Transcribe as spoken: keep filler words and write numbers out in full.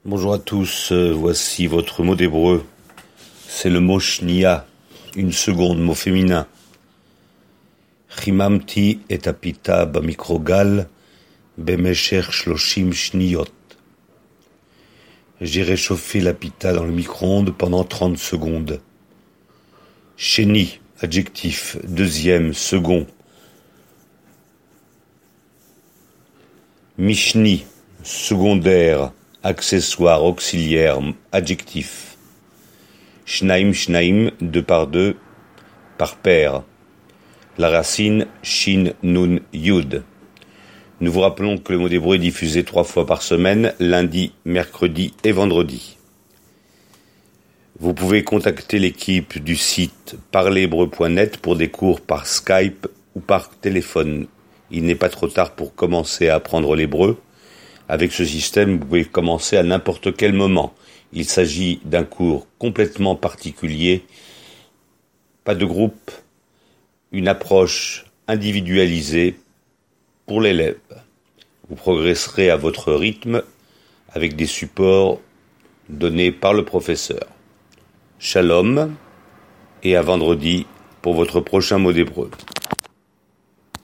Bonjour à tous, euh, voici votre mot d'hébreu. C'est le mot shnia, une seconde, mot féminin. Chimamti et apita bamikrogal bemesher shloshim shniyot. J'ai réchauffé la pita dans le micro-ondes pendant trente secondes. Sheni, adjectif, deuxième, second. Mishni, secondaire, accessoire, auxiliaire, adjectif. Shnaim, shnaim, deux par deux, par paire. La racine, shin, nun, yud. Nous vous rappelons que le mot d'hébreu est diffusé trois fois par semaine, lundi, mercredi et vendredi. Vous pouvez contacter l'équipe du site parler hébreu point net pour des cours par Skype ou par téléphone. Il n'est pas trop tard pour commencer à apprendre l'hébreu. Avec ce système, vous pouvez commencer à n'importe quel moment. Il s'agit d'un cours complètement particulier, pas de groupe, une approche individualisée pour l'élève. Vous progresserez à votre rythme avec des supports donnés par le professeur. Shalom et à vendredi pour votre prochain mot d'hébreu.